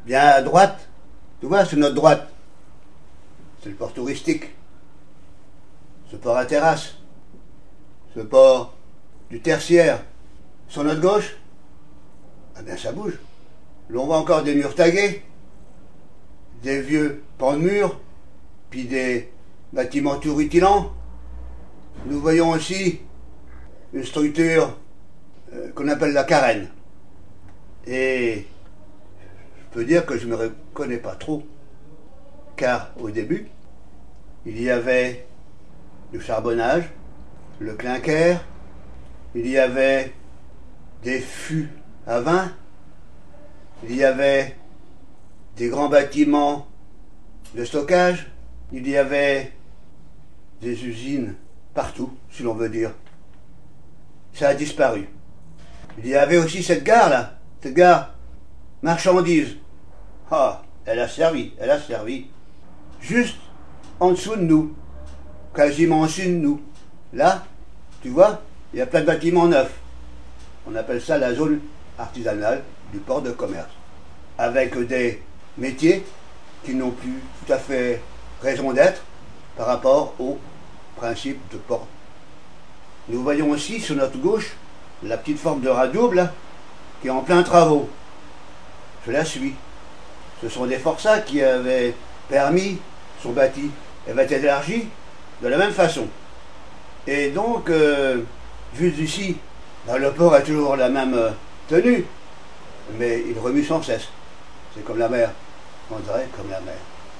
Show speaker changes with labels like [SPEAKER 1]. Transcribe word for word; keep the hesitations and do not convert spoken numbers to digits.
[SPEAKER 1] Bien à droite, tu vois, sur notre droite, c'est le port touristique. Ce port à terrasse. Ce port du tertiaire. Sur notre gauche, ah bien ça bouge. L'on voit encore des murs tagués, des vieux pans de murs, puis des bâtiments tout rutilants. Nous voyons aussi une structure euh, qu'on appelle la carène. Et je peux dire que je ne me reconnais pas trop, car au début, il y avait du charbonnage, le clinker, il y avait des fûts à vin, il y avait des grands bâtiments de stockage, il y avait des usines partout, si l'on veut dire. Ça a disparu. Il y avait aussi cette gare-là, cette gare marchandises. Ah, elle a servi, elle a servi. Juste en dessous de nous, quasiment en dessus de nous. Là, tu vois, il y a plein de bâtiments neufs. On appelle ça la zone artisanale du port de commerce. Avec des métiers qui n'ont plus tout à fait raison d'être par rapport au principe de port. Nous voyons aussi sur notre gauche la petite forme de radio là, qui est en plein travaux. Je la suis. Ce sont des forçats qui avaient permis son bâti. Elle va être élargie de la même façon. Et donc, euh, vu d'ici, ben, le port a toujours la même euh, tenue, mais il remue sans cesse. C'est comme la mer, on dirait comme la mer.